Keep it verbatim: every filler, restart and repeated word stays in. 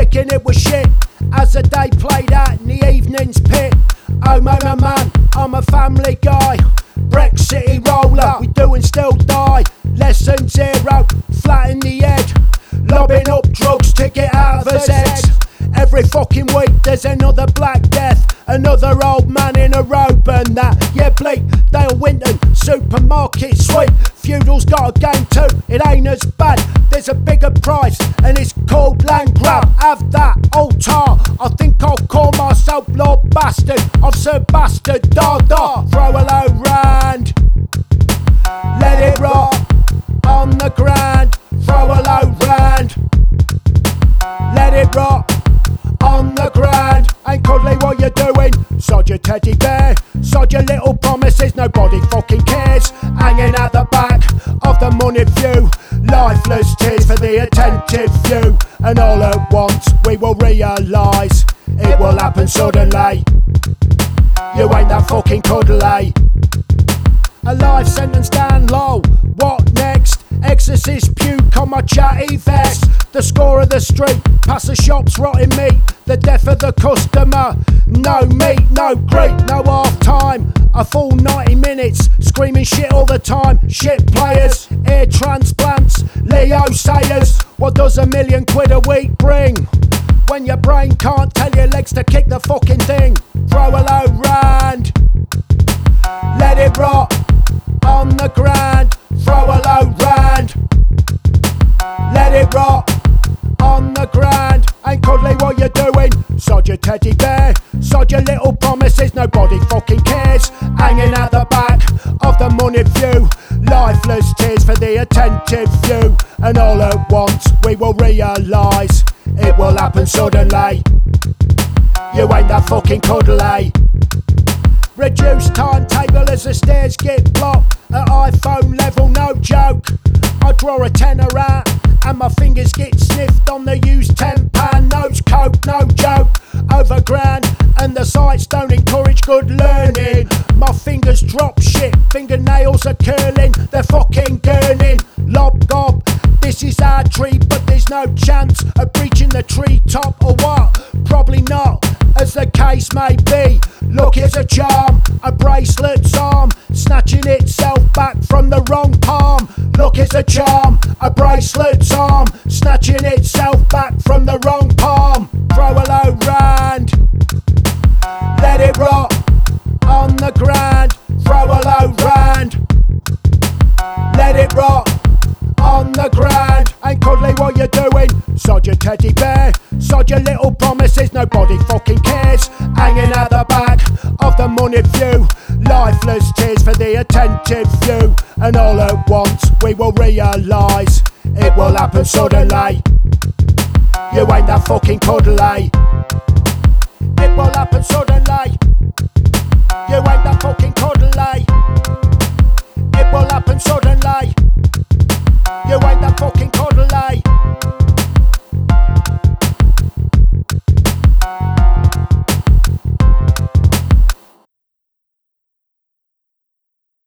thinking it was shit as the day played out in the evening's pit. Oh man, oh man, I'm a family guy, Brexit roller, we do and still die. Lesson zero, flat in the head, lobbing up drugs to get out of his heads. Every fucking week there's another black death, another old man in a robe and that. Yeah, bleak, Dale Winton, supermarket sweep. Feudal's got a game too, it ain't as bad. There's a bigger price and it's called land grab. Have that old tar, I think I'll call myself Lord Bastard. I've Sir Bastard, da da, throw a low rand. Let it rot on the ground, throw a low rand. Let it rot on the ground. Ain't cuddly what you're doing, sod your teddy bear, sod your little promises, nobody fucking cares. Hanging at the back of the money view, lifeless tears for the attentive few. And all at once we will realise it will happen suddenly. You ain't that fucking cuddly. A life sentence down low, what next? Exorcist puke on my chatty vest. The score of the street, past the shops rotting meat. The death of the customer, no meat, no great, no half time. A full ninety minutes, screaming shit all the time. Shit players, ear transplants, Leo Sayers. What does a million quid a week bring when your brain can't tell your legs to kick the fucking thing? Throw a low rand, let it rot on the ground. Throw a low rand, let it rot on the ground. Ain't cuddly what you're doing, sod your teddy bear, sod your little promises, nobody fucking cares. Hanging at the back of the money view, lifeless tears for the attentive few. And all at once we will realise it will happen suddenly. You ain't that fucking cuddly. Reduced timetable as the stairs get blocked. At iPhone level, no joke. I draw a tenner out and my fingers get sniffed on the used ten pound notes. Coke, no joke. Over grand and the sights don't encourage good learning. My fingers drop shit, fingernails are curling, they're fucking gurning. Lob gob, this is our tree, but there's no chance of breaching the tree top or what? Probably not, as the case may be. Look, here's a charm, a bracelet's arm, snatching itself back from the wrong palm. Look, here's a charm, a bracelet's arm, snatching itself back from the wrong palm. Throw a low rand, let it rot on the ground. Throw a low rand, let it rot on the ground. Ain't cuddly what you're doing, sod your teddy bear, sod your little promises, nobody fucking cares. Hanging at the back of the money view, lifeless tears for the attentive few. And all at once we will realise it will happen suddenly. You ain't that fucking cuddly. It will happen suddenly. You ain't that fucking cuddly. It will happen suddenly.